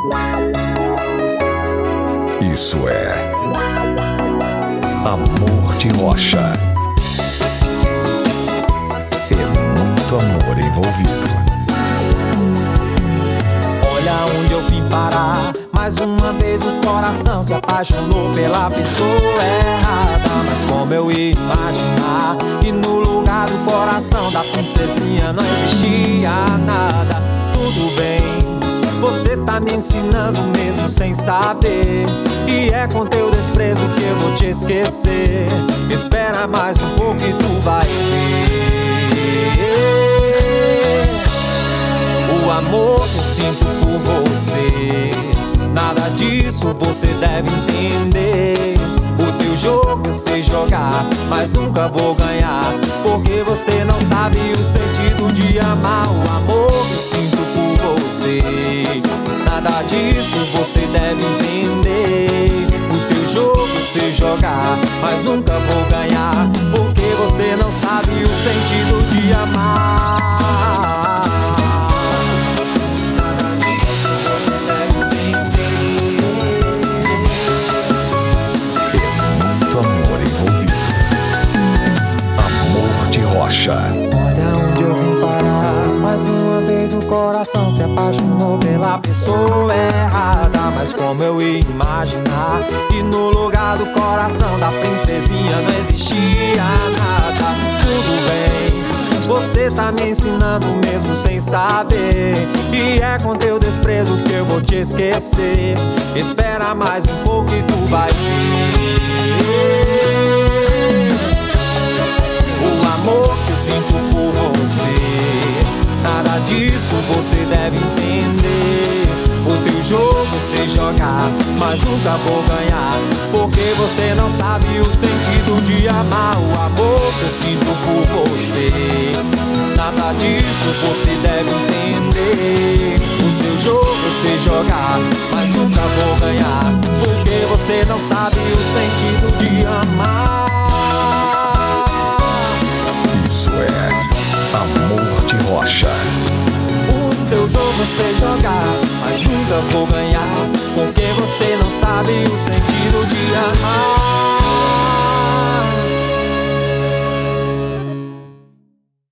Isso é Amor de Rocha. É muito amor envolvido. Olha onde eu vim parar. Mais uma vez o coração se apaixonou pela pessoa errada. Mas como eu ia imaginar que no lugar do coração da princesinha não existia nada. Tudo bem, você tá me ensinando mesmo sem saber. E é com teu desprezo que eu vou te esquecer. Espera mais um pouco e tu vai ver o amor que eu sinto por você. Nada disso você deve entender. O teu jogo eu sei jogar, mas nunca vou ganhar, porque você não sabe o sentido de amar. O amor que eu sinto por você. Nada disso você deve entender. O teu jogo eu sei jogar, mas nunca vou ganhar, porque você não sabe o sentido de amar. Olha onde eu vim parar. Mais uma vez o coração se apaixonou pela pessoa errada. Mas como eu ia imaginar que no lugar do coração da princesinha não existia nada. Tudo bem, você tá me ensinando mesmo sem saber. E é com teu desprezo que eu vou te esquecer. Espera mais um pouco e tu vai ver o amor que eu sinto por você. Nada disso você deve entender. O teu jogo eu sei jogar, mas nunca vou ganhar, porque você não sabe o sentido de amar. O amor que eu sinto por você. Nada disso você deve entender. O seu jogo eu sei jogar, mas nunca vou ganhar, porque você não sabe o sentido de amar. Isso é Amor de Rocha. O seu jogo eu sei jogar, mas nunca vou ganhar, porque você não sabe o sentido de amar.